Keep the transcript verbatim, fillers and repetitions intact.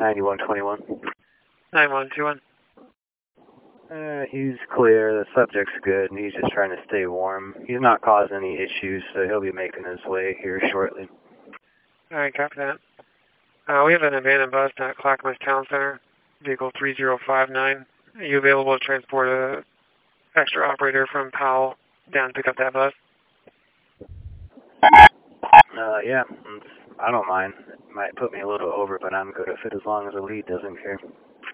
ninety-one twenty-one. nine one two one. Uh, he's clear, the subject's good, and he's just trying to stay warm. He's not causing any issues, so he'll be making his way here shortly. Alright, copy that. Uh, we have an abandoned bus at Clackamas Town Center, vehicle three zero five nine. Are you available to transport a extra operator from Powell down to pick up that bus? Uh, yeah, I don't mind. It might put me a little over, but I'm good if it as long as the lead doesn't care.